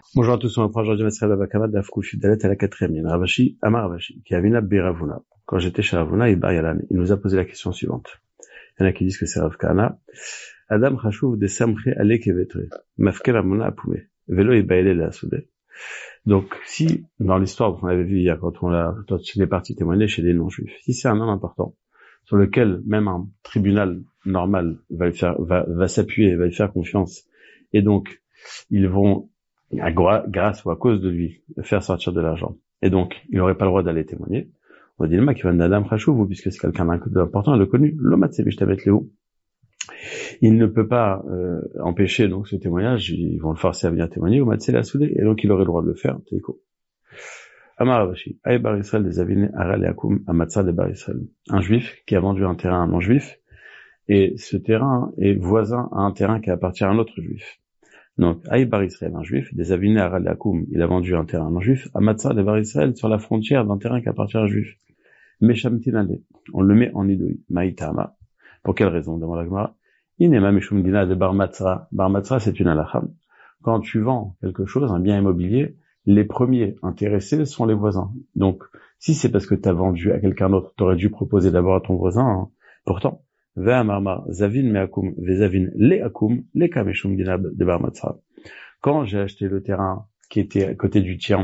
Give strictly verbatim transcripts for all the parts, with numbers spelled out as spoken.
Bonjour à tous, on reprend aujourd'hui Masrel Babakama d'Afkou Fidalet à la quatrième ligne. Ravashi, Amar Ravashi, qui avina Biravuna. Quand j'étais chez Ravuna, il il nous a posé la question suivante. Il y en a qui disent que c'est Rav Kahana. Adam Chashuv de Samche Ale Kevetre. Mafker Amuna Apoume. Velo Ibaele la Soudé. Donc, si, dans l'histoire qu'on avait vu hier, quand on l'a, quand il est parti témoigner chez les non-juifs, si c'est un homme important, sur lequel même un tribunal normal va le faire, va, va s'appuyer, va lui faire confiance, et donc, ils vont, grâce ou à cause de lui, faire sortir de l'argent. Et donc, il n'aurait pas le droit d'aller témoigner. On dit, le mec, il va d'Adam Chashuv, puisque c'est quelqu'un d'important, il le connu. Il ne peut pas, euh, empêcher, donc, ce témoignage. Ils vont le forcer à venir témoigner, au Matsé la Soudé. Et donc, il aurait le droit de le faire. Téko. Amar Ravashi. Aïe Bar Israël des Avine Aral Yakum Amatsa de Bar Israël. Un juif qui a vendu un terrain à un non-juif. Et ce terrain est voisin à un terrain qui appartient à un autre juif. Donc, Aïe Bar Israël, un juif, des Avine Aral Yakum, il a vendu un terrain à un non-juif, à Matzah de Bar Israël, sur la frontière d'un terrain qui appartient à un juif. Meshamtinale, on le met en idouille. Maïtama. Pour quelle raison? Demande la Gemara. Inema Meshumdina de Bar Matzah. Bar Matzah, c'est une halakha. Quand tu vends quelque chose, un bien immobilier, les premiers intéressés sont les voisins. Donc, si c'est parce que tu as vendu à quelqu'un d'autre, tu aurais dû proposer d'abord à ton voisin. Hein. Pourtant, Ve'amarma Zavin Meakum Vezavin Leakum Leka Meshumdina de Bar Matzah. Quand j'ai acheté le terrain qui était à côté du tien,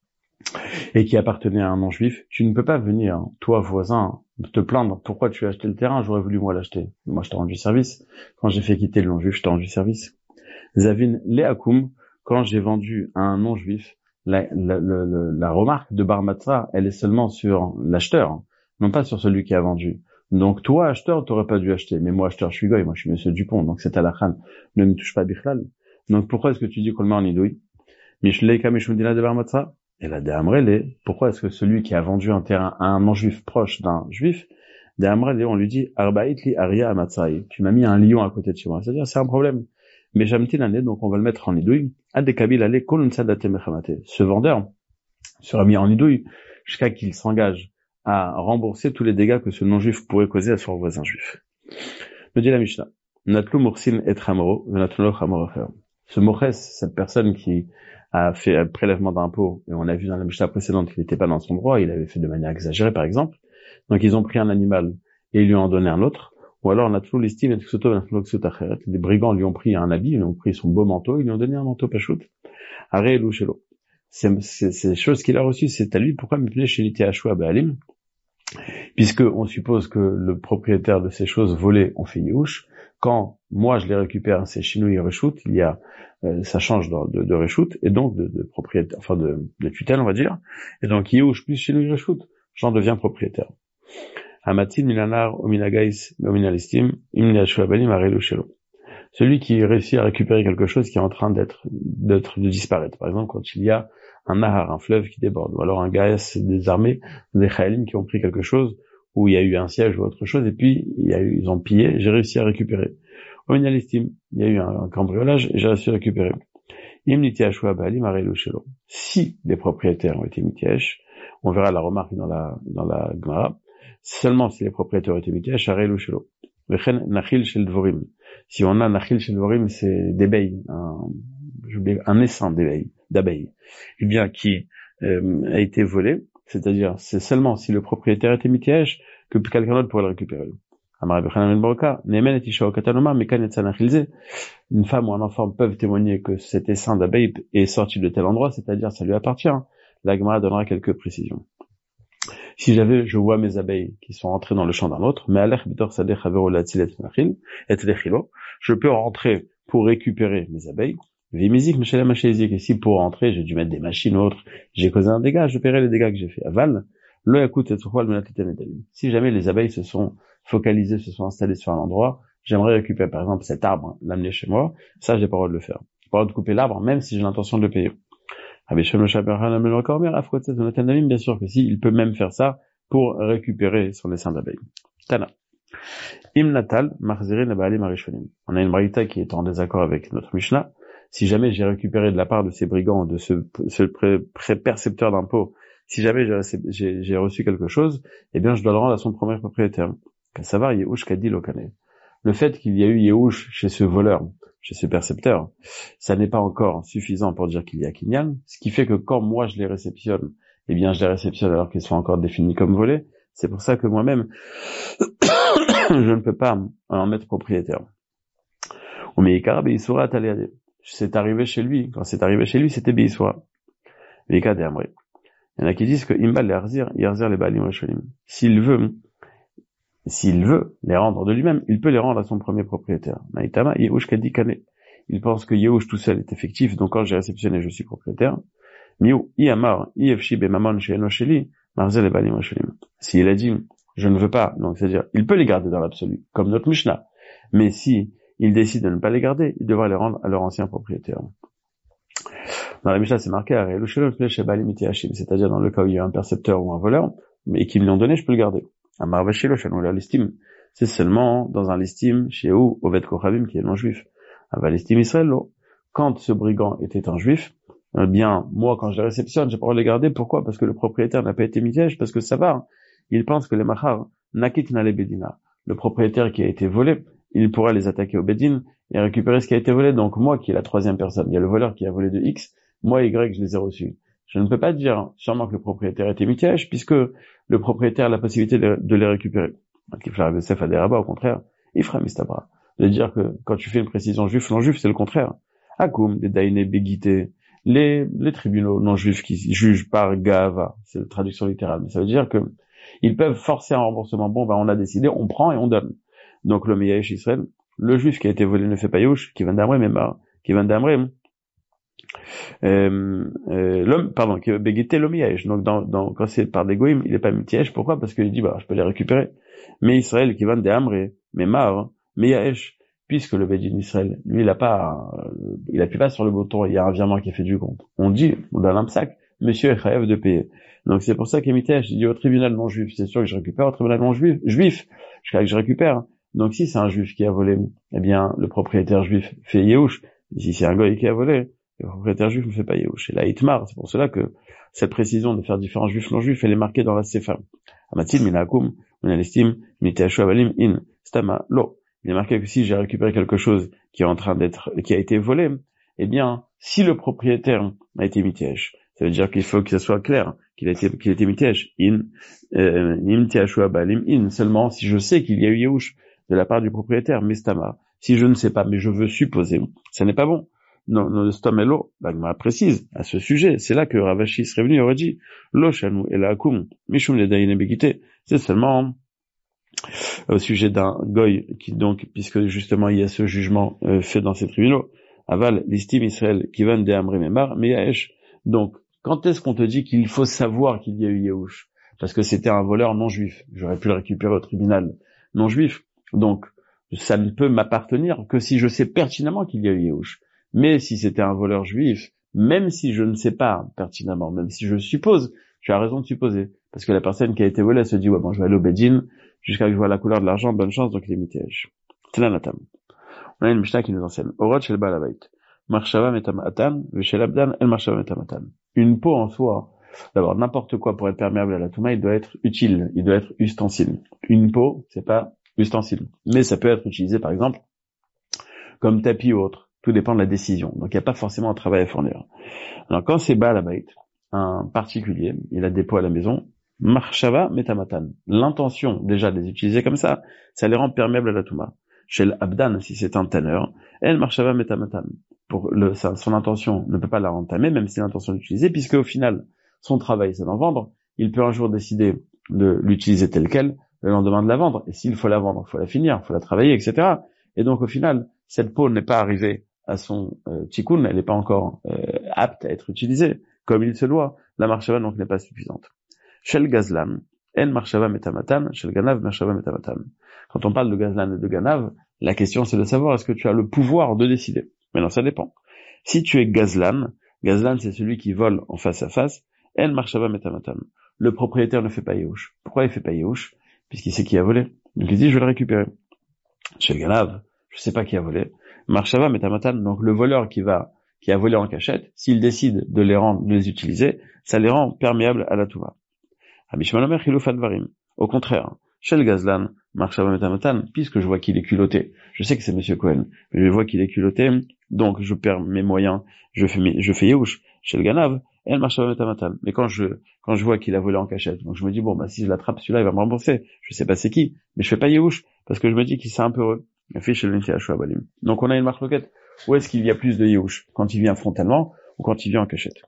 et qui appartenait à un non-juif, tu ne peux pas venir, toi, voisin, te plaindre. Pourquoi tu as acheté le terrain? J'aurais voulu, moi, l'acheter. Moi, je t'ai rendu service. Quand j'ai fait quitter le non-juif, je t'ai rendu service. Zavin Leakum, quand j'ai vendu à un non-juif, la, la, la, la, la remarque de Bar Matzah, elle est seulement sur l'acheteur, non pas sur celui qui a vendu. Donc, toi, acheteur, t'aurais pas dû acheter. Mais moi, acheteur, je suis goy, moi, je suis monsieur Dupont. Donc, c'est à la khan. Ne me touche pas bichlal. Donc, pourquoi est-ce que tu dis qu'on le met en idouille? Mishleika Mishundina de Bar Matzah? Et la Dehamrele, pourquoi est-ce que celui qui a vendu un terrain à un non-juif proche d'un juif, Dehamrele, on lui dit, Arbaïtli Aria Amatsai, tu m'as mis un lion à côté de chez moi. C'est-à-dire, c'est un problème. Mais Jamtinane, donc on va le mettre en idouille. Adekabil Ale Kolunsadate Mechamate. Ce vendeur sera mis en idouille jusqu'à qu'il s'engage à rembourser tous les dégâts que ce non-juif pourrait causer à son voisin juif. Me dit la Mishnah. Natlu Mursin et Ramoro, Natlu Ramoro. Ce Mores, cette personne qui a fait un prélèvement d'impôt, et on a vu dans la Mishnah précédente qu'il n'était pas dans son droit, il avait fait de manière exagérée par exemple, donc ils ont pris un animal et ils lui ont donné un autre, ou alors on a toujours l'estime, les brigands lui ont pris un habit, ils lui ont pris son beau manteau, ils lui ont donné un manteau pachout, aré louchelo. C'est ces choses qu'il a reçues, c'est à lui. Pourquoi me plaît chez l'Ité Ashua Baalim? Puisque on suppose que le propriétaire de ces choses volées ont fait Yehush. Quand moi je les récupère, c'est Shinui Reshout, il y a, euh, ça change de, de, de Reshout, et donc de, de propriétaire, enfin de, de tutelle, on va dire. Et donc Yehush plus Shinui Reshout, j'en deviens propriétaire. Amatin Milanar Ominagais Ominalistim Imniashua Balim Arelu Shelo. Celui qui réussit à récupérer quelque chose qui est en train d'être, d'être, de disparaître. Par exemple, quand il y a un nahar, un fleuve qui déborde, ou alors un gaïs des armées, des chayalim qui ont pris quelque chose, où il y a eu un siège ou autre chose, et puis il y a eu, ils ont pillé, j'ai réussi à récupérer. Au Minalistim, il y a eu un, un cambriolage, et j'ai réussi à récupérer. Si les propriétaires ont été mitiesh, on verra la remarque dans la, dans la Gemara, seulement si les propriétaires ont été mitiesh, arelu shelo. Nachil shel dvorim. Si on a nachil shel dvorim, c'est d'abeilles, un, un essaim d'abeilles, d'abeilles. Eh bien, qui, euh, a été volé, c'est-à-dire, c'est seulement si le propriétaire était mitiesh que quelqu'un d'autre pourrait le récupérer. Une femme ou un enfant peuvent témoigner que cet essaim d'abeilles est sorti de tel endroit, c'est-à-dire, ça lui appartient. La Gemara donnera quelques précisions. Si j'avais, je vois mes abeilles qui sont entrées dans le champ d'un autre, mais je peux rentrer pour récupérer mes abeilles. Et si pour rentrer, j'ai dû mettre des machines ou autres, j'ai causé un dégât, je paierai les dégâts que j'ai fait. Aval, si jamais les abeilles se sont focalisées, se sont installées sur un endroit, j'aimerais récupérer par exemple cet arbre, l'amener chez moi, ça j'ai pas le droit de le faire. J'ai pas le droit de couper l'arbre, même si j'ai l'intention de le payer. Bien sûr que si, il peut même faire ça pour récupérer son essaim d'abeilles. Tana. Imnatal, Marziri Nabali Marishonim. On a une braïta qui est en désaccord avec notre Mishnah. Si jamais j'ai récupéré de la part de ces brigands, de ce, ce pré, pré percepteur d'impôts, si jamais j'ai, j'ai reçu quelque chose, eh bien, je dois le rendre à son premier propriétaire. Qu'à savoir, Yehush Kadi Lokane. Le fait qu'il y a eu Yehush chez ce voleur, chez ce percepteur, ça n'est pas encore suffisant pour dire qu'il y a Kinyan, ce qui fait que quand moi je les réceptionne, eh bien je les réceptionne alors qu'ils sont encore définis comme volés. C'est pour ça que moi-même, je ne peux pas en mettre propriétaire. C'est arrivé chez lui, quand c'est arrivé chez lui, c'était Beisoura. Il y en a qui disent que Imbal les Arzir, Yarzir les Baalim Rishonim. S'il veut, s'il veut les rendre de lui-même, il peut les rendre à son premier propriétaire. Maïtama, Yehush Kadi Kane. Il pense que Yehush tout seul est effectif, donc quand j'ai réceptionné, je suis propriétaire. Miu, Iyamar, Iyefshi Bemamon Sheeno Sheli, Marzir les Baalim Rishonim. S'il a dit, je ne veux pas, donc c'est-à-dire, il peut les garder dans l'absolu, comme notre Mishnah. Mais si il décide de ne pas les garder, il devra les rendre à leur ancien propriétaire. Dans la Mishnah, c'est marqué, c'est-à-dire dans le cas où il y a un percepteur ou un voleur, mais qui me l'ont donné, je peux le garder. L'estime, c'est seulement dans un l'estime chez où, Oved Kochavim, qui est non-juif. L'estime Israël, quand ce brigand était un juif, eh bien, moi, quand je le réceptionne, j'ai pas le droit de les garder. Pourquoi? Parce que le propriétaire n'a pas été mitiège, parce que ça va. Il pense que les machar, nakit nale bedina, le propriétaire qui a été volé, il pourra les attaquer au bedin et récupérer ce qui a été volé. Donc moi, qui est la troisième personne, il y a le voleur qui a volé de X, moi, Y, je les ai reçus. Je ne peux pas dire sûrement que le propriétaire était mitiège, puisque le propriétaire a la possibilité de, de les récupérer. Donc il fera Yosef à des rabats, au contraire, il fera mistabra. De dire que quand tu fais une précision juif, non-juif, c'est le contraire. Akoum, des daïné, bégité, les, les tribunaux non-juifs qui jugent par gava, c'est la traduction littérale, mais ça veut dire que ils peuvent forcer un remboursement. Bon, ben on a décidé, on prend et on donne. Donc le Meyaïch Israël, le juif qui a été volé ne fait pas Yehush, qui vient d'Amré, mais mar, qui vient d'Amré, euh, euh, l'homme, pardon, qui bégité le Meyaïch. Donc dans, dans, quand c'est par des goïms, il est pas mitièche. Pourquoi? Parce qu'il dit, bah, je peux les récupérer. Mais Israël qui vient d'Amré, mais mar, Meyaïch, puisque le Bédin Israël, lui, il a pas, euh, il appuie pas sur le bouton, il y a un virement qui est fait du compte. On dit, on donne un sac, monsieur est chayav de payer. Donc c'est pour ça qu'Emitesh dit au tribunal non juif, c'est sûr que je récupère, au tribunal non juif, juif, je que je récupère. Donc si c'est un juif qui a volé, eh bien le propriétaire juif fait Yehush. Si c'est un goy qui a volé, le propriétaire juif ne fait pas Yehush. Et là, Itmar, c'est pour cela que cette précision de faire différents juifs non juifs, elle est marquée dans la Sefa. Amatil minakum, minalestim, miteshu avalim in stama lo. Il est marqué que si j'ai récupéré quelque chose qui est en train d'être, qui a été volé, eh bien, si le propriétaire a été mitièche, ça veut dire qu'il faut que ce soit clair qu'il a été, qu'il a été mitièche, in, euh, im tiashua balim in, seulement si je sais qu'il y a eu Yehush de la part du propriétaire, mestama. Si je ne sais pas, mais je veux supposer, ça n'est pas bon. Non, non, le stomelo, l'agma précise à ce sujet. C'est là que Ravashi serait venu et aurait dit, lo shanu el akum, mishum le daïne begité. C'est seulement au sujet d'un goy qui donc, puisque justement il y a ce jugement euh, fait dans ces tribunaux, aval l'estime Israël qui va de Amré Memar, mais Yaesh. Donc, quand est-ce qu'on te dit qu'il faut savoir qu'il y a eu Yehush? Parce que c'était un voleur non juif. J'aurais pu le récupérer au tribunal non juif. Donc, ça ne peut m'appartenir que si je sais pertinemment qu'il y a eu Yehush. Mais si c'était un voleur juif, même si je ne sais pas pertinemment, même si je suppose, tu as raison de supposer. Parce que la personne qui a été volée, elle se dit, ouais, bon, je vais aller au Bedin, jusqu'à ce que je vois la couleur de l'argent, bonne chance, donc il est mitiège. C'est la natam. On a une Mishnah qui nous enseigne. Orot shel Baal Habayit. Marshava metamatan, veshel abdan, el marshava metamatan. Une peau en soi, d'abord, n'importe quoi pour être perméable à la touma, il doit être utile, il doit être ustensile. Une peau, c'est pas ustensile. Mais ça peut être utilisé, par exemple, comme tapis ou autre. Tout dépend de la décision. Donc il n'y a pas forcément un travail à fournir. Alors quand c'est Baal Habayit, un particulier, il a des peaux à la maison, Marshava metamatan. L'intention, déjà, de les utiliser comme ça, ça les rend perméables à la touma. Chez l'abdan, si c'est un tanneur, elle marshava metamatan. Pour le, sa, son intention ne peut pas la entamer, même si l'intention d'utiliser, puisque au final, son travail, c'est d'en vendre. Il peut un jour décider de l'utiliser telle quelle, le lendemain de la vendre. Et s'il faut la vendre, il faut la finir, il faut la travailler, et cetera. Et donc, au final, cette peau n'est pas arrivée à son euh, tikkun, elle n'est pas encore euh, apte à être utilisée comme il se doit. La marshava, donc, n'est pas suffisante. Shel gazlan, en marshava metamatan, shel ganav marshava metamatan. Quand on parle de gazlan et de ganav, la question c'est de savoir est-ce que tu as le pouvoir de décider. Mais non, ça dépend. Si tu es gazlan, gazlan c'est celui qui vole en face à face, en marshava metamatan. Le propriétaire ne fait pas Yehush. Pourquoi il fait pas Yehush? Puisqu'il sait qui a volé. Donc il dit je vais le récupérer. Shel ganav, je sais pas qui a volé. Marshava metamatan, donc le voleur qui va, qui a volé en cachette, s'il décide de les rendre, de les utiliser, ça les rend perméables à la touma. Au contraire, Chez le Gazlan, Marshava Metamatan, puisque je vois qu'il est culotté, je sais que c'est Monsieur Cohen, je vois qu'il est culotté, donc je perds mes moyens, je fais, mes, je fais Yehush. Chez le Ganav, elle Marshava Metamatan. Mais quand je, quand je vois qu'il a volé en cachette, donc je me dis, bon, bah, si je l'attrape, celui-là, il va me rembourser. Je sais pas c'est qui, mais je fais pas Yehush, parce que je me dis qu'il c'est un peu heureux. Donc on a une marque loquette. Où est-ce qu'il y a plus de Yehush? Quand il vient frontalement, ou quand il vient en cachette?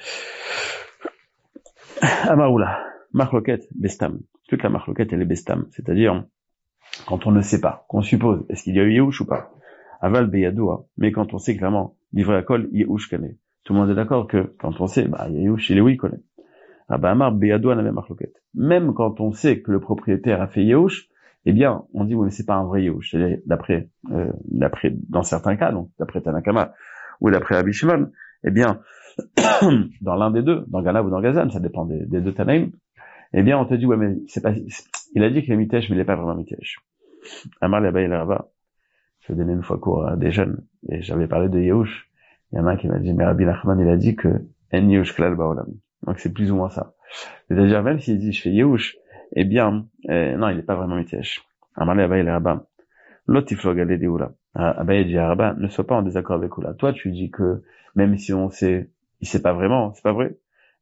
Amaroula, marloquette, bestam. Toute la marloquette, elle est bestam. C'est-à-dire, quand on ne sait pas, qu'on suppose, est-ce qu'il y a eu Yehush ou pas? Aval beyadoua. Mais quand on sait clairement, livré à col, Yehush connaît. Tout le monde est d'accord que, quand on sait, bah, Yehush, il est oui, connaît. Ah bah, Amar beyadoua n'a même marloquette. Même quand on sait que le propriétaire a fait Yehush, eh bien, on dit, oui, mais c'est pas un vrai Yehush. C'est-à-dire, d'après, euh, d'après, dans certains cas, donc, d'après Tanakama, ou d'après Rabbi Shimon, eh bien, dans l'un des deux, dans Ganav ou dans Gazan, ça dépend des, des deux Tanaïm, eh bien, on te dit, ouais, mais c'est pas, il a dit qu'il est mitèche, mais il est pas vraiment mitèche. Amar là-bas, il est là-bas. Je donnais une fois cours à des jeunes, et j'avais parlé de Yehush. Il y en a un qui m'a dit, mais Rabbi Nachman, il a dit que, en Yehush klal ba'olam. Donc c'est plus ou moins ça. C'est-à-dire, même s'il dit, je fais Yehush, eh bien, euh, non, il est pas vraiment mitèche. Amar là-bas, il est là-bas. L'otiflog allait dire oula. Abaye dit à Rabat, ne sois pas en désaccord avec Oula. Toi, tu dis que, même si on sait, il sait pas vraiment, c'est pas vrai.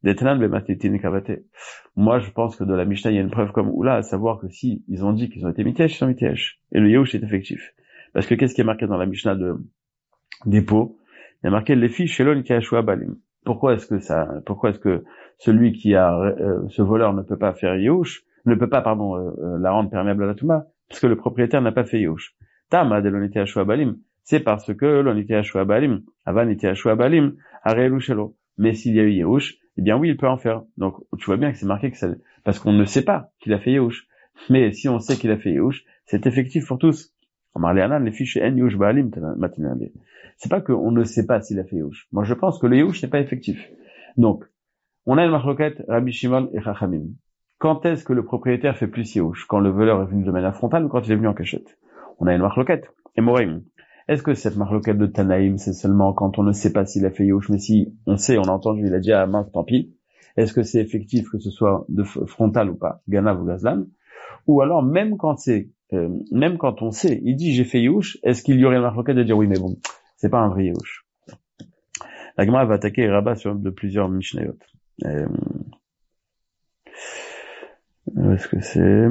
Moi, je pense que dans la Mishnah, il y a une preuve comme Oula, à savoir que si ils ont dit qu'ils ont été mitèches, ils sont mitèches. Et le Yehush est effectif. Parce que qu'est-ce qui est marqué dans la Mishnah de, des pots? Il y a marqué les filles Shelon Kashua Balim. Pourquoi est-ce que ça, pourquoi est-ce que celui qui a, euh, ce voleur ne peut pas faire Yehush, ne peut pas, pardon, euh, la rendre perméable à la Touma? Parce que le propriétaire n'a pas fait Yehush. Tama de l'onité Ashua Balim. C'est parce que l'onité Ashua Balim, avant l'onité Ashua Balim, Arelu Shelo. Mais s'il y a eu Yehush, eh bien oui, il peut en faire. Donc, tu vois bien que c'est marqué que ça, parce qu'on ne sait pas qu'il a fait Yehush. Mais si on sait qu'il a fait Yehush, c'est effectif pour tous. Les fiches en Yehush Balim, c'est pas qu'on ne sait pas s'il a fait Yehush. Moi, je pense que le Yehush n'est pas effectif. Donc, on a une marloquette, Rabbi Shimon et Chachamim. Quand est-ce que le propriétaire fait plus Yehush? Quand le voleur est venu de manière frontale ou quand il est venu en cachette? On a une marloquette. Et Morim. Est-ce que cette marloquette de Tanaïm, c'est seulement quand on ne sait pas s'il a fait Yehush, mais si on sait, on a entendu, il a dit à mince, tant pis. Est-ce que c'est effectif que ce soit de frontal ou pas? Ganav ou Gazlan? Ou alors, même quand c'est, euh, même quand on sait, il dit j'ai fait Yehush, est-ce qu'il y aurait une marloquette de dire oui, mais bon, c'est pas un vrai Yehush? La Gemara va attaquer Rabat sur de plusieurs Mishnayot. Euh, où est-ce que c'est?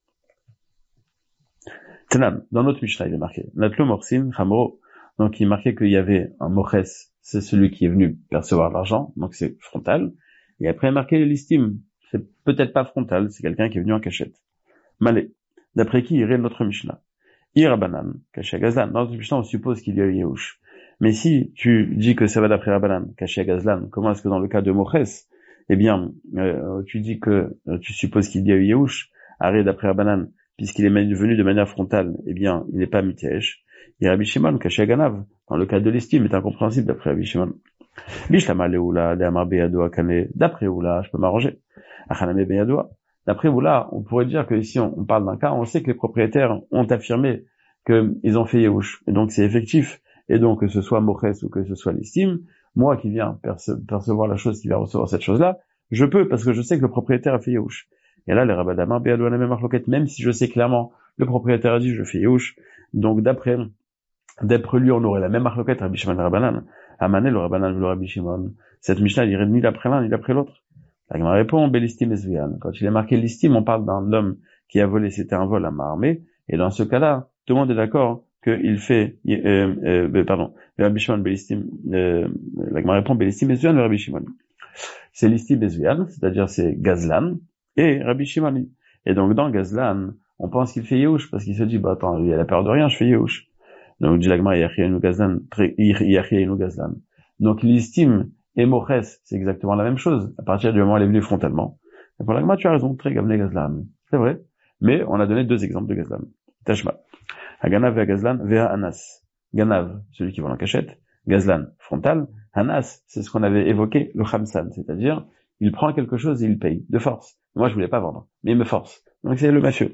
Tenam, dans notre Mishnah, il est marqué. Natlo Morsin, Chamro. Donc, il est marqué qu'il y avait un Moches, c'est celui qui est venu percevoir l'argent, donc c'est frontal. Et après, il est marqué l'istime. C'est peut-être pas frontal, c'est quelqu'un qui est venu en cachette. Malé. D'après qui irait notre Mishnah? Irabanan, caché Gazlan. Dans notre Mishnah, on suppose qu'il y a eu Yehush. Mais si tu dis que ça va d'après Rabanan, caché Gazlan, comment est-ce que dans le cas de Moches, eh bien, euh, tu dis que euh, tu supposes qu'il y a eu Yehush, arrêt d'après Rabanan, puisqu'il est venu de manière frontale, eh bien, il n'est pas mitèche. Et Rabbi Shimon, caché Ganav, dans le cas de l'estime, est incompréhensible d'après Rabbi Shimon. Bishlama leoula, d'amar beyadoua kane, d'après Oula, je peux m'arranger. Achaname beyadoua. D'après Oula, on pourrait dire que ici, on, on parle d'un cas, on sait que les propriétaires ont affirmé qu'ils ont fait Yehush. Et donc, c'est effectif. Et donc, que ce soit Moches ou que ce soit l'estime, moi qui viens perce- percevoir la chose, qui va recevoir cette chose-là, je peux, parce que je sais que le propriétaire a fait Yehush. Et là, les rabadamar beyadoua na même marloquette, même si je sais clairement, le propriétaire a dit, je fais Yehush. Donc, d'après, d'après lui, on aurait la même marloquette, Rabbi Shimon Rabanan. Amané, le Rabanan, le Rabbi Shimon. Cette Mishnah, il irait ni d'après l'un, ni d'après l'autre. La Gemara répond, Belistime Esvian. Quand il est marqué l'istime, on parle d'un homme qui a volé, c'était un vol à main armée. Et dans ce cas-là, tout le monde est d'accord qu'il fait, euh, euh, pardon, le Rabbi Shimon Belistime, euh, la Gemara répond, Belistime Esvian, le Rabbi Shimon. C'est l'istime Esvian, c'est-à-dire c'est Gazlan et Rabbi Shimon. Et donc, dans Gazlan, on pense qu'il fait Yehush, parce qu'il se dit, bah, attends, lui, il a peur de rien, je fais Yehush. Donc, dit la Gemara, Yachienu Gazlan, Yachienu Gazlan. Donc, l'istime et Moches, c'est exactement la même chose, à partir du moment où elle est venue frontalement. Et pour la Gemara, tu as raison, très Gavne Gazlan. C'est vrai. Mais, on a donné deux exemples de Gazlan. Tashma. Haganav vea Gazlan, vea Anas. Ganav, celui qui vole en cachette. Gazlan, frontal. Anas, c'est ce qu'on avait évoqué, le Khamsan, c'est-à-dire, il prend quelque chose et il paye, de force. Moi, je voulais pas vendre, mais il me force. Donc, c'est le mafieux.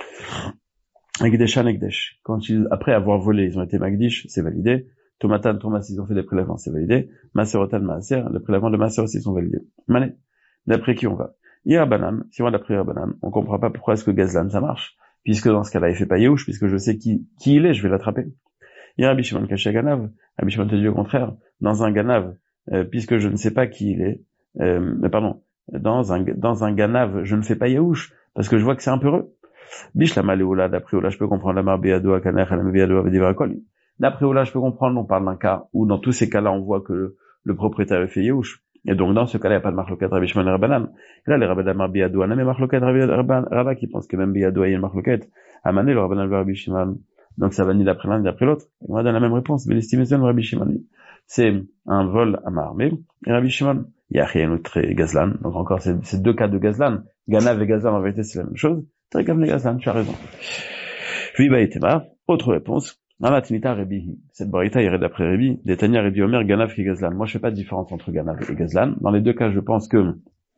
Ekdeshan Ekdesh. Quand ils, après avoir volé, ils ont été Magdish, c'est validé. Tomatan, Thomas, ils ont fait des prélèvements, c'est validé. Maserotan, Maaser, les prélèvements de Maaser aussi sont validés. Mané. D'après qui on va? Ira Banan, si on va d'après Ira Banan, on comprend pas pourquoi est-ce que Gazlan ça marche, puisque dans ce cas-là, il fait pas Yehush, puisque je sais qui, qui il est, je vais l'attraper. Ira Bishimon Kaché Ganav, Rabbi Shimon te dit au contraire, dans un Ganav, euh, puisque je ne sais pas qui il est, euh, mais pardon, dans un, dans un Ganav, je ne fais pas Yehush, parce que je vois que c'est un peu heureux. Bishlama Leoula, d'après Oula, je peux comprendre la Marbiado, Akaner, la Marbiado, Avedivarakol. D'après Oula, je peux comprendre, on parle d'un cas où dans tous ces cas-là, on voit que le, le propriétaire fait Yehush. Et donc, dans ce cas-là, il n'y a pas de marloquet Rabbi Shimon et Rabbanan. Et là, les Rabbanan Marbiado, Anam et marloquet Rabba qui pense que même Biado, il y a une marloquet. Amané, le Rabbanan Rabbi Shimon. Donc, ça va ni d'après l'un ni d'après l'autre. On va donner la même réponse. Mais l'estimation de Rabbi Shimon, c'est un vol à main armée. Et Rabbi Shimon, il y a rien d'autre et Gazlan. Donc, encore, c'est, c'est deux cas de Gazlan. Ganav et Gazlan, en vérité, c'est la même chose. Très comme les Gazlan, tu as raison. Puis, bah, Itema, autre réponse. Amatinita Rebi. Cette barita irait d'après Rebi. Détania Rebi Omer, Ganav et Gazlan. Moi, je fais pas de différence entre Ganav et Gazlan. Dans les deux cas, je pense que,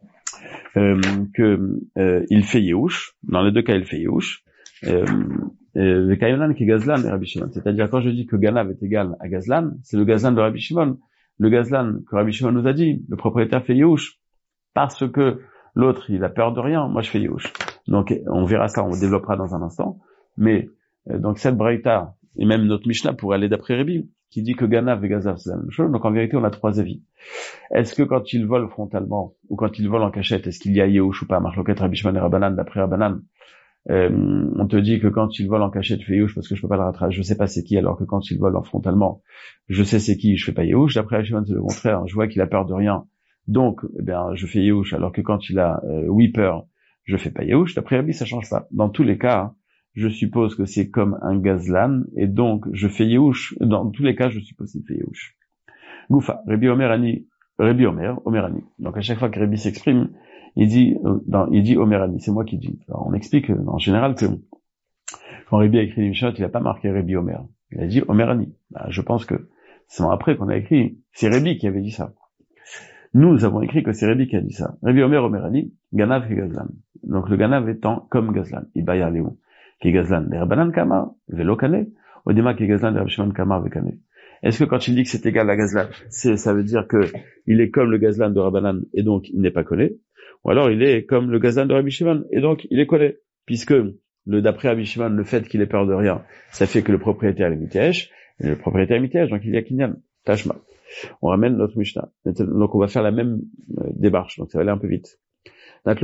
euh, que, euh, il fait Yehush. Dans les deux cas, il fait Yehush. Euh, le Kayonan qui est Gazlan et Rabbi Shimon. C'est-à-dire, quand je dis que Ganav est égal à Gazlan, c'est le Gazlan de Rabbi Shimon. Le Gazlan que Rabbi Shimon nous a dit, le propriétaire fait Yehush. Parce que l'autre, il a peur de rien, moi je fais Yehush. Donc, on verra ça, on développera dans un instant. Mais, euh, donc cette Braïta, et même notre Mishnah pourrait aller d'après Rebi, qui dit que Ganav et Gazav c'est la même chose. Donc en vérité, on a trois avis. Est-ce que quand il vole frontalement, ou quand il vole en cachette, est-ce qu'il y a Yehush ou pas? Marloquet Rabbi Shimon et Rabbanan, d'après Rabbanan. Euh, on te dit que quand il vole en cachette, tu fais Yehush parce que je peux pas le rattraper, je sais pas c'est qui, alors que quand il vole en frontalement, je sais c'est qui, je fais pas Yehush. D'après Rabbi Shimon, c'est le contraire, je vois qu'il a peur de rien. Donc, eh bien, je fais Yehush, alors que quand il a euh, oui peur, je fais pas Yehush. D'après Rabbi, ça change pas. Dans tous les cas, je suppose que c'est comme un Gazlan, et donc je fais Yehush. Dans tous les cas, je suppose qu'il fait Yehush. Goufa, Rabbi Omer Ani, Rabbi Omer, Omer Ani. Donc à chaque fois que Rabbi s'exprime, il dit, euh, dans, il dit Omer Ani. C'est moi qui dis. Alors, on explique euh, en général que quand Rabbi a écrit les Mishnot, il a pas marqué Rabbi Omer. Il a dit Omer Ani. Ben, je pense que c'est après qu'on a écrit. C'est Rabbi qui avait dit ça. Nous avons écrit que c'est Rabbi qui a dit ça. Rabbi Omer Omerani, Ganav et Gazlan. Donc le Ganav étant comme Gazlan. Ibaya Léon. Qui est Gazlan. Les Rabbanan Kama, Velo Kane. Odema qui est Gazlan, les Rabbi Shimon Kama, Vekane. Est-ce que quand il dit que c'est égal à Gazlan, c'est, ça veut dire que il est comme le Gazlan de Rabbanan et donc il n'est pas collé? Ou alors il est comme le Gazlan de Rabbi Shimon et donc il est collé? Puisque, le, d'après Rabbi Shimon, le fait qu'il ait peur de rien, ça fait que le propriétaire est mitèche, et le propriétaire est mitèche, donc il y a Kinyan. Tashma. On ramène notre Mishnah. Donc on va faire la même euh, démarche, donc ça va aller un peu vite. Dans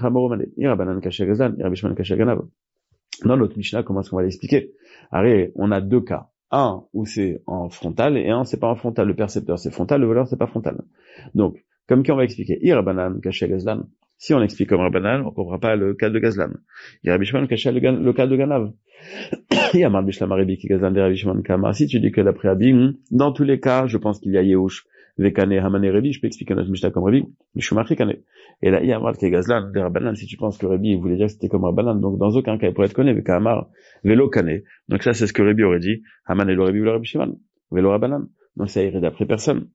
notre Mishnah, comment est-ce qu'on va l'expliquer? Arrête, on a deux cas. Un où c'est en frontal et un c'est pas en frontal. Le percepteur c'est frontal, le voleur c'est pas frontal. Donc, comme qui on va expliquer? Irabanan caché Gazlan. Si on explique comme Rabbanan, on comprend pas le cas de Gazlan. Irabishman caché le, le cas de Ganav. Yamar Bishlam Arabi qui Gazlan de Rabishman Kama. Si tu dis que d'après Abim, dans tous les cas, je pense qu'il y a Yehush, Vekane, Hamane, Rebi, je peux expliquer notre Mishnah comme Rebi, mais je suis marqué Kane. Et là, Yamar qui Gazlan de Rabbanan, si tu penses que Rebi voulait dire que c'était comme Rabbanan, donc dans aucun cas il pourrait être connu, Vekamar, Velo Kane. Donc ça, c'est ce que Rebi aurait dit. Hamane le Rebi ou le Rabbi Shimon. Velo Rabbanan. Donc ça irait d'après personne.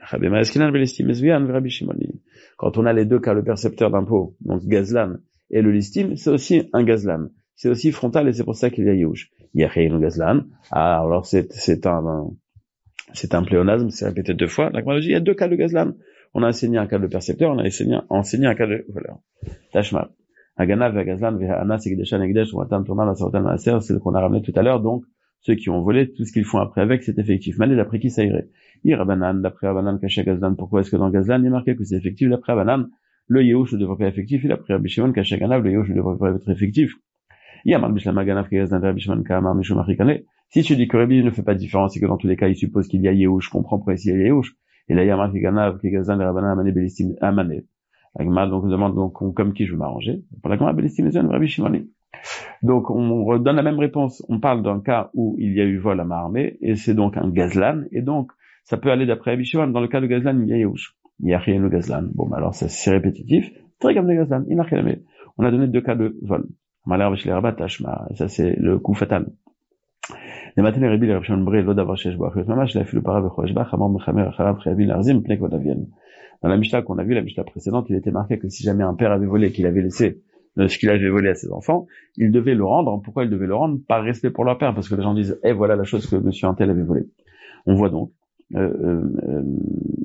Quand on a les deux cas, le percepteur d'impôt, donc Gazlan, et le listim, c'est aussi un Gazlan. C'est aussi frontal et c'est pour ça qu'il y a Yehush. Yacheinu Gazlan. Ah, alors c'est, c'est un, un c'est un pléonasme, c'est répété deux fois. La chronologie, il y a deux cas de Gazlan. On a enseigné un cas de percepteur, on a enseigné, enseigné un cas de voleur. Tashma. Agana ve Gazlan ve Hana Sigdeshan Egdesh ou Atan Tourna la Sortan Aser, c'est ce qu'on a ramené tout à l'heure, donc ceux qui ont volé, tout ce qu'ils font après avec, c'est effectif. Malé, d'après qui ça irait? Irabanan, d'après Rabanan, caché Gazlan. Pourquoi est-ce que dans Gazlan, il est marqué que c'est effectif? D'après Rabanan, le Yehush ne devrait pas être effectif, et d'après Rabbi Shimon, caché Ganav, le Yehush ne devrait pas être effectif. Yamal Bishlam Ganav, qui Gazlan, Rabbi Shimon, Kamar, Mishum, Achikane. Si tu dis que Rabbi ne fait pas de différence, et que dans tous les cas, il suppose qu'il y a Yehush, je comprends pourquoi ici il y a Yehush. Et là, Yamal, qui Ganav, qui Gazlan, Rabanan, Amane, Belistim, Amane. Agma, donc, on demande, donc, comme qui je veux m'arranger. Pour la Gama, Belistim, Rabbi Shimon. Donc, on redonne la même réponse. On parle d'un cas où il y a eu vol à main armée, et c'est donc un Gazlan, et donc, ça peut aller d'après Rabbi Shimon. Dans le cas de Gazlan, il y a Yehush. Il y a rien de Gazlan. Bon, bah alors, c'est répétitif. Très comme de Gazlan. Il n'a rien aimé. On a donné deux cas de vol. Ça, c'est le coup fatal. Les matins, les rébis, les Rabbi Shimon Bré, l'eau d'avoir chez Jboach. Mamash, il a fait le parab, Choreshbach, Hamam, Mechamer, Acharab, Chayavin, Larzim, Pnek, Vodavienne. Dans la Mishnah qu'on a vu, la Mishnah précédente, il était marqué que si jamais un père avait volé, qu'il avait laissé ce qu'il avait volé à ses enfants, il devait le rendre. Pourquoi il devait le rendre? Par respect pour leur père, parce que les gens disent, eh, voilà la chose que monsieur Antel avait volée. On voit donc, euh, euh,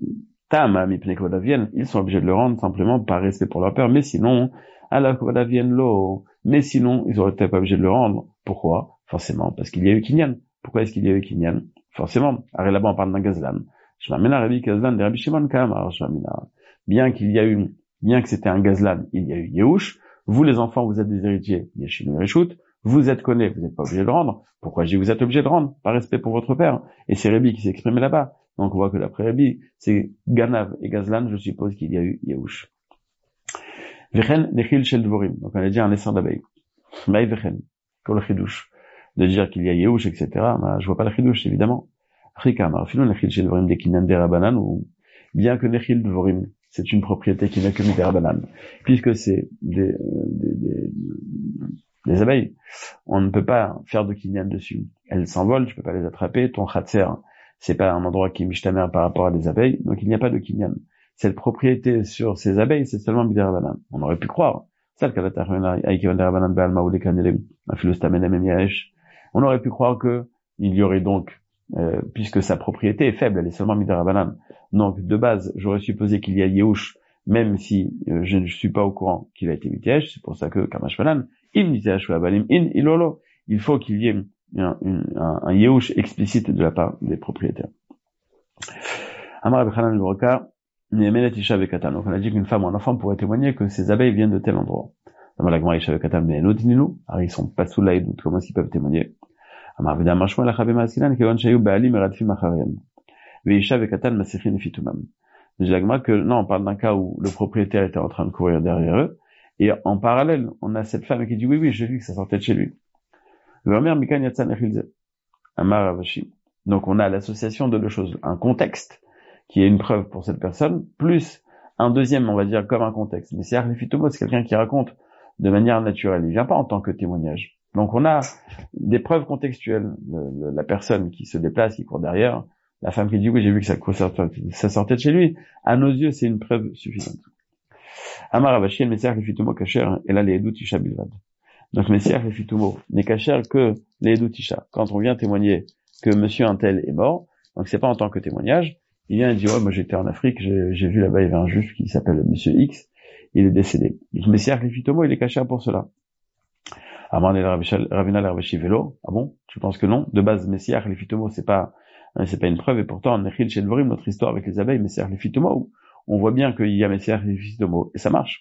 Tama mipnei kvod avien, ils sont obligés de le rendre simplement par respect pour leur père, mais sinon, ala kvod avien lo, mais sinon, ils auraient été pas obligés de le rendre. Pourquoi? Forcément, parce qu'il y a eu kinyan. Pourquoi est-ce qu'il y a eu kinyan? Forcément. Alors là-bas, on parle d'un gazlan. Je m'amène à Rabbi Gazlan de Rabbi Shimon Kamar, je m'amène à, bien qu'il y a eu, bien que c'était un gazlan, il y a eu Yehush. Vous, les enfants, vous êtes des héritiers, Yeshinu et Reshut. Vous êtes connus, vous n'êtes pas obligés de rendre. Pourquoi je dis vous êtes obligés de rendre? Par respect pour votre père. Et c'est Rabbi qui s'est exprimé là-bas. Donc on voit que d'après Rabbi, c'est Ganav et Gazlan, je suppose qu'il y a eu Yehush. Vechen nechil shel dvorim. Donc on a dit un naissant d'abeille. Maï vechen. Pour le chidouche. De dire qu'il y a Yehush, et cetera. Ben, je vois pas le chidouche, évidemment. Chikam, filon nechil shel dvorim de kinan derabanan, ou bien que nechil dvorim, c'est une propriété qui n'est que derabanan. Puisque c'est des, des, des, des abeilles, on ne peut pas faire de kinyan dessus. Elles s'envolent, tu peux pas les attraper. Ton khatser, c'est pas un endroit qui est mishtamer par rapport à des abeilles, donc il n'y a pas de kinyan. Cette propriété sur ces abeilles, c'est seulement midirabanan. On aurait pu croire. On aurait pu croire que il y aurait donc, euh, puisque sa propriété est faible, elle est seulement midirabanan. Donc, de base, j'aurais supposé qu'il y a Yehush, même si euh, je ne suis pas au courant qu'il a été mitesh. C'est pour ça que, Kamashvalan, in mitesh abalim, in ilolo, il faut qu'il y ait un, un, un Yehush explicite de la part des propriétaires. Amar Abchanan Luraka, donc on a dit qu'une femme ou un enfant pourrait témoigner que ces abeilles viennent de tel endroit. Alors ils sont pas sous l'aide, comment est-ce qu'ils peuvent témoigner? Donc que non, on parle d'un cas où le propriétaire était en train de courir derrière eux, et en parallèle, on a cette femme qui dit oui, oui, j'ai vu que ça sortait de chez lui. Donc on a l'association de deux choses, un contexte qui est une preuve pour cette personne, plus un deuxième, on va dire, comme un contexte. Mais c'est Arlefitomo, c'est quelqu'un qui raconte de manière naturelle. Il vient pas en tant que témoignage. Donc on a des preuves contextuelles. Le, le, la personne qui se déplace, qui court derrière, la femme qui dit oui, j'ai vu que ça, ça sortait de chez lui. À nos yeux, c'est une preuve suffisante. Amar Avashi, el Messiah Arlefitomo Kacher, et là les Edut Tisha Bilvad. Donc Messiah Arlefitomo n'est Kacher que les Edut Tisha. Quand on vient témoigner que monsieur un tel est mort, donc c'est pas en tant que témoignage. Il vient et dit, ouais, moi j'étais en Afrique, j'ai, j'ai vu là-bas, il y avait un juif qui s'appelle Monsieur X, il est décédé. Le Messiah Arlefitomo, il est caché pour cela. Ravina l'Arvashi Vélo, ah bon? Tu penses que non? De base, Messiah Arlefitomo, c'est pas, c'est pas une preuve, et pourtant, en Nechil chez Dvorim, notre histoire avec les abeilles, Messiah Arlefitomo, on voit bien qu'il y a Messiah Arlefitomo, et ça marche.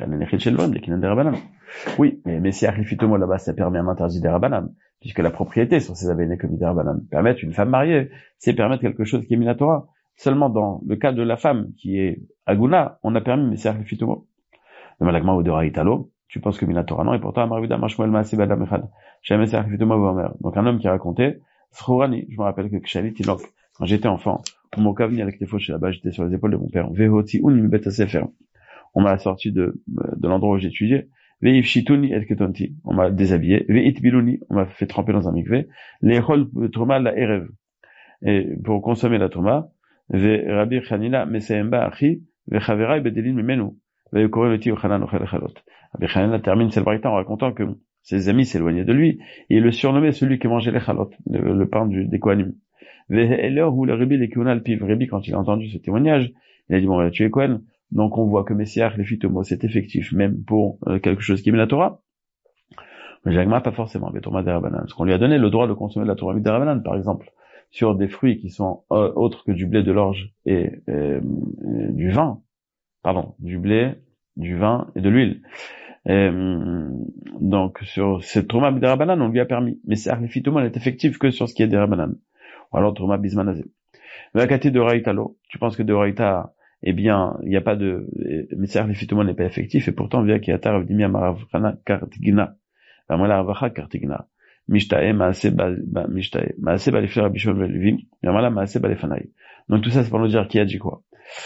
Oui, mais Messiah Arlefitomo là-bas, ça permet un interdit des Rabbanan, puisque la propriété sur ces abeilles n'est que des Rabbanan. Permettre une femme mariée, c'est permettre quelque chose qui est Minatora. Seulement dans le cas de la femme qui est Aguna, on a permis Messiah Arlefitomo. Le Malagma ou de Raïtalo, tu penses que Minatora non, et pourtant, Amarvida, Mashmuel, Maasibada, Mechad, chez Messiah Arlefitomo, Vomer. Donc un homme qui a raconté, Srourani, je me rappelle que Kshalit, Tilok, quand j'étais enfant, mon kavni avec les fauches là-bas, j'étais sur les épaules de mon père. Vehoti, Unim, Betasefer. On m'a sorti de, de l'endroit où j'étudiais. Ve'ifshituni et ketonti. On m'a déshabillé. Ve'itbiluni. On m'a fait tremper dans un mikvé. Les rôles de Trouma, la erev. Et pour consommer la Trouma, Rabbi Chanina, Meseemba, Achi, Vechaverai, Bedelin, Mimenu. Ve'ukoreloti, Uchanan, Uchel, Rabbi Chanina termine cette barita en racontant que ses amis s'éloignaient de lui, et il le surnommait celui qui mangeait les chalot, le, le pain du, des Kohanim. Ve'elor, ou le Rabbi, les Kiounal, Piv. Rabbi, quand il a entendu ce témoignage, il a dit, bon, tu es Kohen. Donc on voit que Messiah Arlefitomo, c'est effectif, même pour euh, quelque chose qui est la Torah. Mais Jagma, pas forcément, mais Torah d'Arabanan. Parce qu'on lui a donné le droit de consommer de la Torah d'Arabanan, par exemple, sur des fruits qui sont euh, autres que du blé, de l'orge et, euh, et du vin. Pardon, du blé, du vin et de l'huile. Et, donc sur cette Torah d'Arabanan, on lui a permis. Mais Messiah Arlefitomo n'est effectif que sur ce qui est d'Arabanan. Ou alors Torah Bismanazé. La caté de Raïtalo, tu penses que de Raïta, eh bien, il n'y a pas de, Messiah Arlefitomo n'est pas effectif, et pourtant, via qui atar avdimi amaravchana kartigna, vamala avacha kartigna, mishtae maase mishtae maase balifler abishon velivim, vamala maase balefanai. Donc tout ça, c'est pour nous dire qui a dit quoi.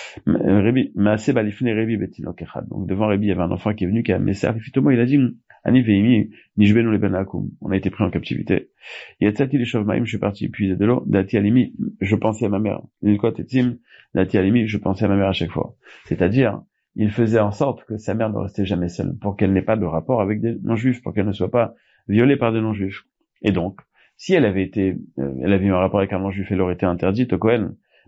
Rebi maase balifne rebi betinok echad. Donc devant Rebi, il y avait un enfant qui est venu, qui a Messiah Arlefitomo, il a dit ani veimi nishbenu lebenakum. On a été pris en captivité. Yatsati li shovmaim, je suis parti puiser de l'eau. Dati alimi, je pensais à ma mère. Nilkot etim. Dati alimi, je pensais à ma mère à chaque fois. C'est-à-dire, il faisait en sorte que sa mère ne restait jamais seule, pour qu'elle n'ait pas de rapport avec des non-juifs, pour qu'elle ne soit pas violée par des non-juifs. Et donc, si elle avait été, euh, elle avait eu un rapport avec un non-juif, elle aurait été interdite au Kohen.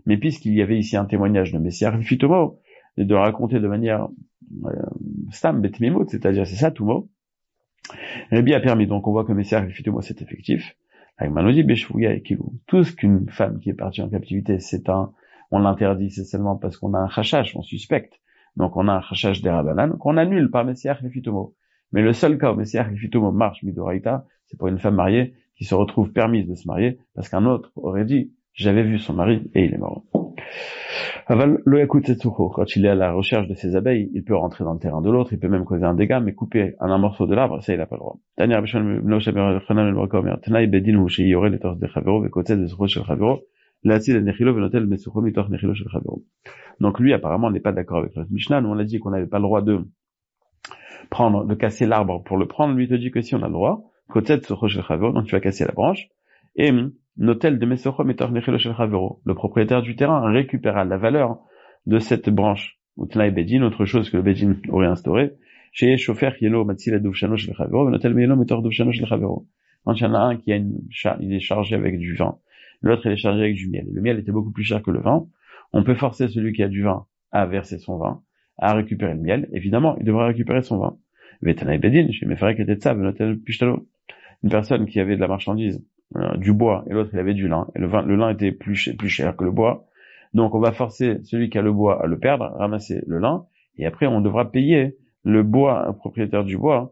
Mais puisqu'il y avait ici un témoignage de Messiah Fitomo, de raconter de manière euh, stam betmimot, c'est-à-dire c'est ça tout mot, Rabbi a permis. Donc on voit que Messiah Fitomo c'est effectif. Agmanodi Beshfouya et Kilou. Tout ce qu'une femme qui est partie en captivité, c'est un, on l'interdit, c'est seulement parce qu'on a un chachash, on suspecte. Donc on a un chachash des Rabanan, qu'on annule par Messiah Fitomo. Mais le seul cas où Messiah Fitomo marche Midoraita, c'est pour une femme mariée qui se retrouve permise de se marier, parce qu'un autre aurait dit, j'avais vu son mari et il est mort. Aval lo yakut etsucho. Quand il est à la recherche de ses abeilles, il peut rentrer dans le terrain de l'autre, il peut même causer un dégât, mais couper un, un morceau de l'arbre, ça il n'a pas le droit. Daniel Bishon no shaber khanan el wakomer. Tnai bedin hu sheyore le tos de chavero ve kotet de zro shel chavero. L'atil nechilo venotel mesucho mitoch nechilo shel chavero. Donc lui apparemment n'est pas d'accord avec notre Mishnah. Nous on a dit qu'on n'avait pas le droit de prendre, de casser l'arbre pour le prendre. Lui il te dit que si on a le droit, kotet zro shel chavero, donc tu vas casser la branche et Notel de Mesochom et Tornechelo Shel Chavero. Le propriétaire du terrain récupéra la valeur de cette branche. Utnai Bedin, autre chose que le Bedin aurait instauré. Chez Chofer Yelo Matzila Duvshano Shel Chavero, Notel Meyelo Metor Duvshano Shel Chavero. Quand il y en a un qui a une char- il est chargé avec du vin, l'autre il est chargé avec du miel. Le miel était beaucoup plus cher que le vin. On peut forcer celui qui a du vin à verser son vin, à récupérer le miel. Évidemment, il devra récupérer son vin. Vetanai Bedin, chez Mefarek et Tetzav, Notel Pishtalo. Une personne qui avait de la marchandise, Euh, du bois et l'autre il avait du lin et le, vin, le lin était plus cher, plus cher que le bois, donc on va forcer celui qui a le bois à le perdre, ramasser le lin et après on devra payer le bois au propriétaire du bois.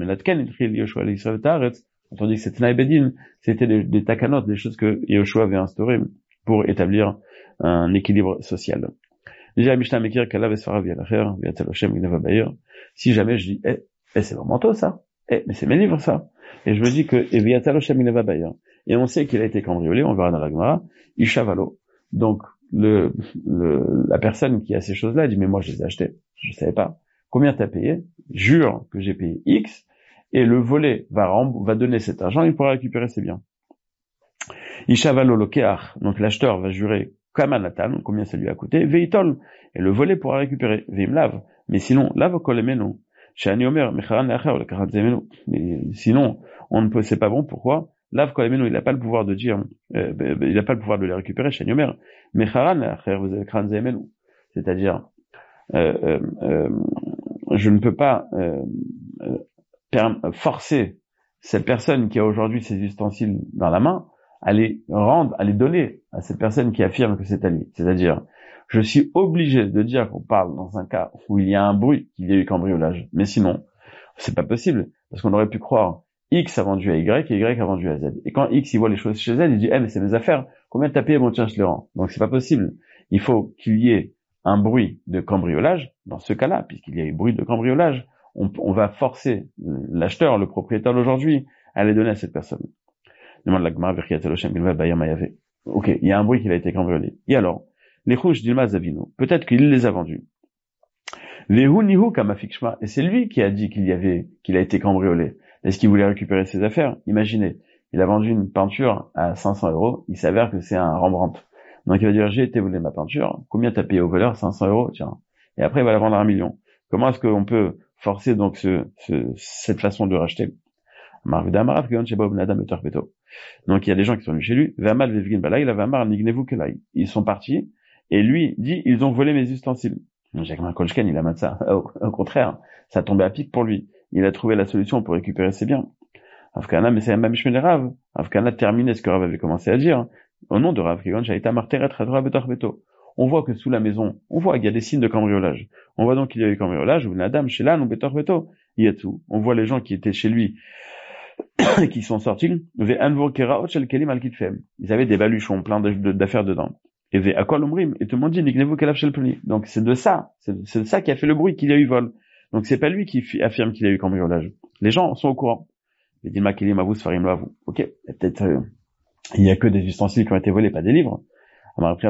Tandis que c'était Naibedin, c'était des, des takanot, des choses que Yoshua avait instaurées pour établir un équilibre social. Si jamais je dis eh, eh c'est mon manteau ça, eh mais c'est mes livres ça. Et je me dis que et on sait qu'il a été cambriolé, on verra dans la Gemara, Ishavalo. Donc le, le la personne qui a ces choses-là dit mais moi je les ai achetées, je savais pas. Combien t'as payé? Jure que j'ai payé X et le volet va remb- va donner cet argent, il pourra récupérer ses biens. Ishavalo lokeach, donc l'acheteur va jurer Kamanatan, combien ça lui a coûté, Veitol, et le volet pourra récupérer, Veimlav, mais sinon lave kolemenu. Sinon, on ne peut, c'est pas bon. Pourquoi? Lav Kolemenu, il n'a pas le pouvoir de dire, euh, il n'a pas le pouvoir de les récupérer. Shanyomer, Mecharan, c'est-à-dire, euh, euh, euh, je ne peux pas euh, euh, forcer cette personne qui a aujourd'hui ses ustensiles dans la main à les rendre, à les donner à cette personne qui affirme que c'est à lui. C'est-à-dire, je suis obligé de dire qu'on parle dans un cas où il y a un bruit, qu'il y a eu cambriolage. Mais sinon, c'est pas possible. Parce qu'on aurait pu croire X a vendu à Y et Y a vendu à Z. Et quand X, il voit les choses chez Z, il dit, eh, mais c'est mes affaires. Combien t'as payé? Bon, tiens, je les rends. Donc c'est pas possible. Il faut qu'il y ait un bruit de cambriolage. Dans ce cas-là, puisqu'il y a eu bruit de cambriolage, on, on va forcer l'acheteur, le propriétaire d'aujourd'hui, à les donner à cette personne. Demande la Gemara, ok, il y a un bruit qui a été cambriolé. Et alors? Les rouges d'Ilma Zavino. Peut-être qu'il les a vendus. Vehu nihu kamafikshma. Et c'est lui qui a dit qu'il y avait, qu'il a été cambriolé. Est-ce qu'il voulait récupérer ses affaires? Imaginez. Il a vendu une peinture à cinq cents euros. Il s'avère que c'est un Rembrandt. Donc il va dire, j'ai été voler ma peinture. Combien t'as payé au voleur? cinq cents euros. Tiens. Et après, il va la vendre à un million. Comment est-ce qu'on peut forcer donc ce, ce, cette façon de racheter? Donc il y a des gens qui sont venus chez lui. Ils sont partis. Et lui dit, ils ont volé mes ustensiles. Jacques Kolchken, il a mal ça. Au, au contraire, ça tombait à pic pour lui. Il a trouvé la solution pour récupérer ses biens. Afkana, mais c'est un même chemin de Rav. Afkana terminait ce que Rav avait commencé à dire. Au nom de Rav, on voit que sous la maison, on voit qu'il y a des signes de cambriolage. On voit donc qu'il y a eu cambriolage, ou une dame, chez là, il y a tout. On voit les gens qui étaient chez lui, qui sont sortis. Ils avaient des baluchons pleins d'affaires dedans. Et à quoi l'omrim? Et tout le monde dit, nignez-vous qu'elle a fait le pli. Donc c'est de ça, c'est de, c'est de ça qui a fait le bruit qu'il y a eu vol. Donc c'est pas lui qui f- affirme qu'il y a eu cambriolage. Les gens sont au courant. Il dit, ma kilim avou, sfarim lo avou. Ok, peut-être, euh, il y a que des ustensiles qui ont été volés, pas des livres. Ok, on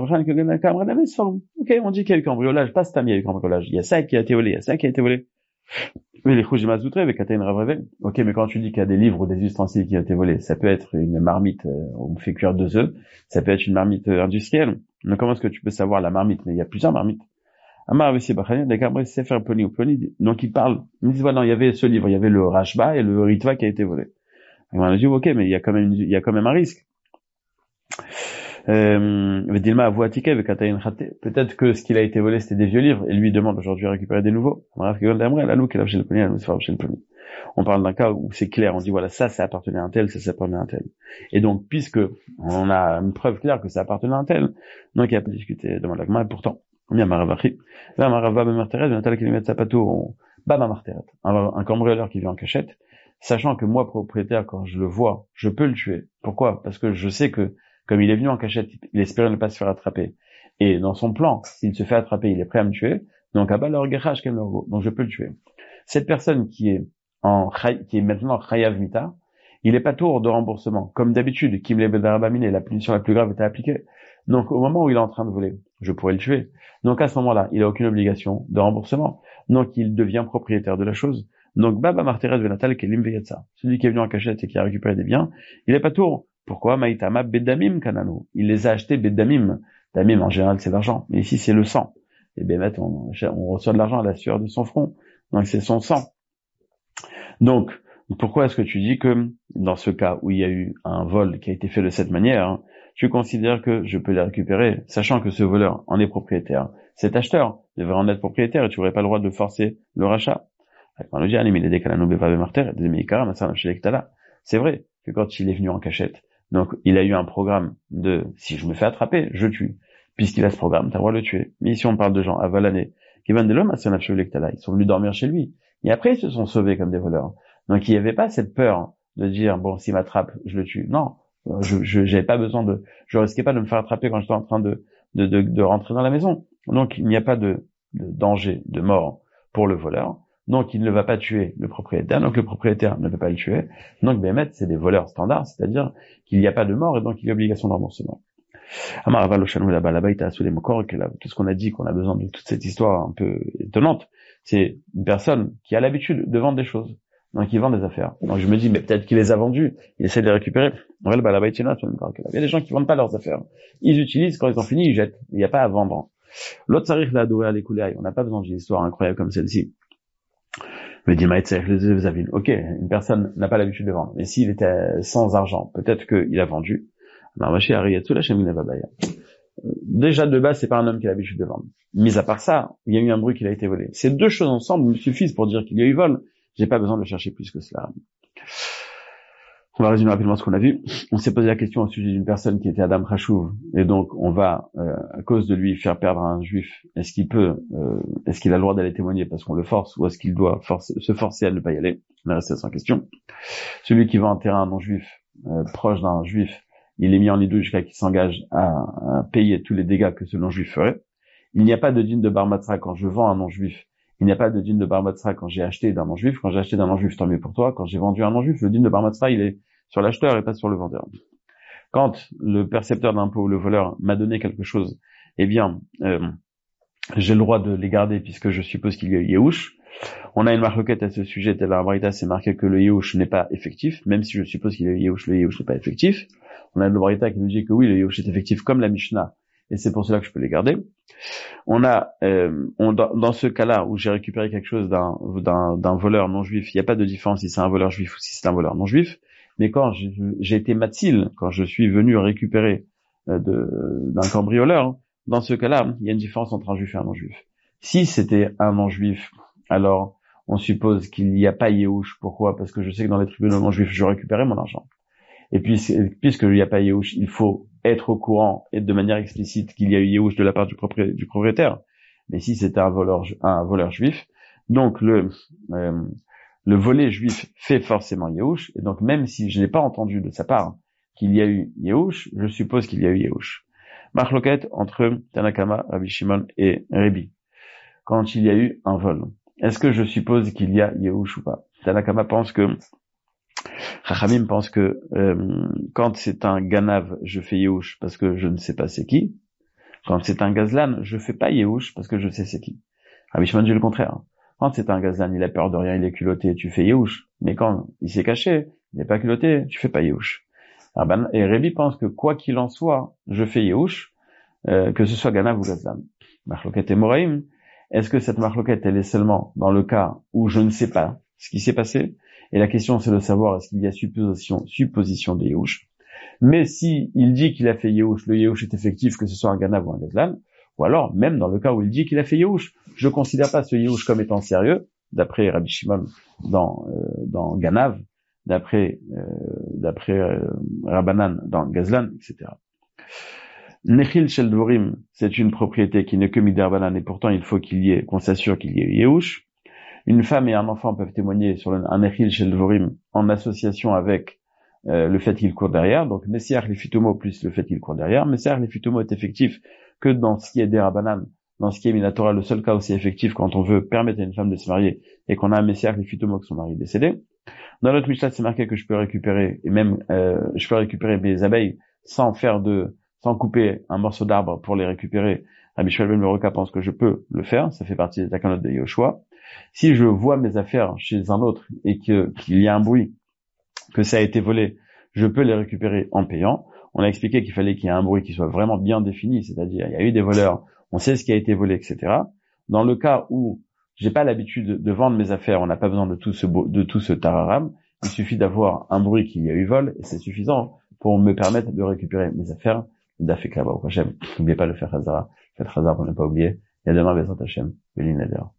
dit qu'il y a eu cambriolage, pas Stam, il y a eu cambriolage. Il y a ça qui a été volé, il y a ça qui a été volé. Mais les choujimazoutré avec Katayn Ravrevé. Ok, mais quand tu dis qu'il y a des livres ou des ustensiles qui ont été volés, ça peut être une marmite, euh, on fait cuire deux œufs, ça peut être une marmite euh, industrielle. Mais comment est-ce que tu peux savoir la marmite? Mais il y a plusieurs marmites. Amar Vessi Bachania, d'accord, c'est faire Ploni ou Ploni. Donc ils parlent, ils disent voilà, il y avait ce livre, il y avait le Rashba et le Ritva qui a été volé. Et on a dit ok, mais il y a quand même, il y a quand même un risque. Euh, peut-être que ce qu'il a été volé, c'était des vieux livres, et lui demande aujourd'hui à récupérer des nouveaux. On parle d'un cas où c'est clair, on dit voilà, ça, ça appartenait à un tel, ça, ça appartenait à un tel. Et donc, puisque on a une preuve claire que ça appartenait à un tel, donc il n'y a pas de discuter devant l'agma, et pourtant, on y a Maravachi. Là, Marava, Bemarteret, un tel kilomètre sapato, Baba Marteret. Alors, un cambrioleur qui vient en cachette, sachant que moi, propriétaire, quand je le vois, je peux le tuer. Pourquoi? Parce que je sais que, comme il est venu en cachette, il espérait ne pas se faire attraper. Et dans son plan, s'il se fait attraper, il est prêt à me tuer. Donc, à bas leur guerrage, quel leur donc je peux le tuer. Cette personne qui est en, qui est maintenant Chayav Mita, il est pas tour de remboursement. Comme d'habitude, Kim le Bedarabamine, la punition la plus grave était appliquée. Donc, au moment où il est en train de voler, je pourrais le tuer. Donc, à ce moment-là, il a aucune obligation de remboursement. Donc, il devient propriétaire de la chose. Donc, Baba Marteret Venatal Kelim Veyatsa. Celui qui est venu en cachette et qui a récupéré des biens, il est pas tour. Pourquoi? Maïtama Bedamim Kanano. Il les a achetés Bedamim. Damim, en général, c'est l'argent. Mais ici, c'est le sang. Et bien, on, on reçoit de l'argent à la sueur de son front. Donc, c'est son sang. Donc, pourquoi est-ce que tu dis que, dans ce cas où il y a eu un vol qui a été fait de cette manière, hein, tu considères que je peux les récupérer, sachant que ce voleur en est propriétaire. Cet acheteur devrait en être propriétaire et tu n'aurais pas le droit de forcer le rachat. C'est vrai que quand il est venu en cachette, donc il a eu un programme de si je me fais attraper, je tue. Puisqu'il a ce programme, t'as le droit de le tuer. Mais ici on parle de gens avalanés, qui viennent de l'homme à son ils sont venus dormir chez lui. Et après ils se sont sauvés comme des voleurs. Donc il n'y avait pas cette peur de dire bon s'il m'attrape, je le tue. Non, je je j'avais pas besoin de, je risquais pas de me faire attraper quand j'étais en train de de de, de rentrer dans la maison. Donc il n'y a pas de, de danger de mort pour le voleur. Donc, il ne va pas tuer le propriétaire, donc le propriétaire ne peut pas le tuer. Donc, Bémet, c'est des voleurs standards, c'est-à-dire qu'il n'y a pas de mort et donc il y a obligation de remboursement. Amaraval Oshanou là-bas, là-bas, il t'a sous les mokor, que là, tout ce qu'on a dit, qu'on a besoin de toute cette histoire un peu étonnante, c'est une personne qui a l'habitude de vendre des choses. Donc, il vend des affaires. Donc, je me dis, mais peut-être qu'il les a vendues, il essaie de les récupérer. Il y a des gens qui vendent pas leurs affaires. Ils utilisent, quand ils ont fini, ils jettent. Il n'y a pas à vendre. L'autre sarich l'a adoré à l'écoulé. On n'a pas besoin d'une histoire incroyable comme celle-ci. Me dit ok, une personne n'a pas l'habitude de vendre, mais s'il était sans argent, peut-être qu'il a vendu. Déjà de base, c'est pas un homme qui a l'habitude de vendre. Mis à part ça, il y a eu un bruit qu'il a été volé. Ces deux choses ensemble me suffisent pour dire qu'il y a eu vol. J'ai pas besoin de chercher plus que cela. On va résumer rapidement ce qu'on a vu. On s'est posé la question au sujet d'une personne qui était Adam Khashouv, et donc on va, euh, à cause de lui, faire perdre un juif. Est-ce qu'il peut, euh, est-ce qu'il a le droit d'aller témoigner parce qu'on le force, ou est-ce qu'il doit forcer, se forcer à ne pas y aller? On est resté sans question. Celui qui vend un terrain à un non-juif, euh, proche d'un juif, il est mis en idou jusqu'à qu'il s'engage à, à payer tous les dégâts que ce non-juif ferait. Il n'y a pas de dîne de bar mitzvah quand je vends un non-juif. Il n'y a pas de dîne de bar mitzvah quand j'ai acheté d'un non-juif. Quand j'ai acheté d'un non-juif, tant mieux pour toi. Quand j'ai vendu un non-juif, le dîne de bar mitzvah, il est sur l'acheteur et pas sur le vendeur. Quand le percepteur d'impôt ou le voleur m'a donné quelque chose, eh bien, euh, j'ai le droit de les garder puisque je suppose qu'il y a eu Yehush. On a une marloquette à ce sujet, tel la Braïta, c'est marqué que le Yehush n'est pas effectif, même si je suppose qu'il y a eu Yehush, le Yehush n'est pas effectif. On a le Braïta qui nous dit que oui, le Yehush est effectif comme la Mishnah, et c'est pour cela que je peux les garder. On a, euh, on, dans, dans ce cas-là où j'ai récupéré quelque chose d'un, d'un, d'un voleur non juif, il n'y a pas de différence si c'est un voleur juif ou si c'est un voleur non juif. Mais quand j'ai, j'ai été matzil, quand je suis venu récupérer euh, de, d'un cambrioleur, dans ce cas-là, il y a une différence entre un juif et un non-juif. Si c'était un non-juif, alors on suppose qu'il n'y a pas Yehush. Pourquoi? Parce que je sais que dans les tribunaux non-juifs, je récupérais mon argent. Et puis, puisqu'il n'y a pas Yehush, il faut être au courant et de manière explicite qu'il y a eu Yehush de la part du propriétaire. Du propriétaire. Mais si c'était un voleur, un voleur juif, donc le euh, le volet juif fait forcément Yehush, et donc même si je n'ai pas entendu de sa part qu'il y a eu Yehush, je suppose qu'il y a eu Yehush. Marloquette entre Tanakama, Rabbi Shimon et Rebi. Quand il y a eu un vol, est-ce que je suppose qu'il y a Yehush ou pas? Tanakama pense que, Chachamim pense que euh, quand c'est un Ganav, je fais Yehush parce que je ne sais pas c'est qui. Quand c'est un Gazlan, je fais pas Yehush parce que je sais c'est qui. Rabbi Shimon dit le contraire. Quand c'est un Gazlan, il a peur de rien, il est culotté, tu fais Yehush. Mais quand il s'est caché, il n'est pas culotté, tu fais pas Yehush. Et Rebi pense que quoi qu'il en soit, je fais Yehush, euh, que ce soit Ganav ou Gazlan. Marloquette et Moraïm, est-ce que cette marloquette, elle est seulement dans le cas où je ne sais pas ce qui s'est passé? Et la question, c'est de savoir est-ce qu'il y a supposition, supposition de Yehush. Mais si il dit qu'il a fait Yehush, le Yehush est effectif, que ce soit un Ganav ou un Gazlan, ou alors, même dans le cas où il dit qu'il a fait Yehush, je considère pas ce Yehush comme étant sérieux, d'après Rabbi Shimon dans, euh, dans Ganav, d'après, euh, d'après euh, Rabbanan dans Gazlan, et cetera. Nechil Shel Dvorim, c'est une propriété qui n'est que Midarbanan, et pourtant il faut qu'il y ait, qu'on s'assure qu'il y ait Yehush. Une femme et un enfant peuvent témoigner sur un Nechil Shel Dvorim en association avec euh, le fait qu'il court derrière, donc Messiach Lefitomo plus le fait qu'il court derrière. Messiach Lefitomo est effectif que dans ce qui est Derabanan, dans ce qui est Minatora, le seul cas où c'est effectif quand on veut permettre à une femme de se marier et qu'on a un Messiach Lefitomo que son mari est décédé. Dans notre Mishnah, c'est marqué que je peux récupérer, et même euh, je peux récupérer mes abeilles sans faire de, sans couper un morceau d'arbre pour les récupérer. Rabbi Shmuel ben Beroka pense que je peux le faire, ça fait partie des takanot de Yoshua. Si je vois mes affaires chez un autre et que qu'il y a un bruit, que ça a été volé, je peux les récupérer en payant. On a expliqué qu'il fallait qu'il y ait un bruit qui soit vraiment bien défini, c'est-à-dire il y a eu des voleurs, on sait ce qui a été volé, et cetera. Dans le cas où j'ai pas l'habitude de vendre mes affaires, on n'a pas besoin de tout ce de tout ce tararam, il suffit d'avoir un bruit qu'il y a eu vol et c'est suffisant pour me permettre de récupérer mes affaires. D'Afek là-bas au prochain. N'oubliez pas de faire Hazara. Faites Hazara pour ne pas oublier. Et à demain, Bezrat Hashem. Béni Neder.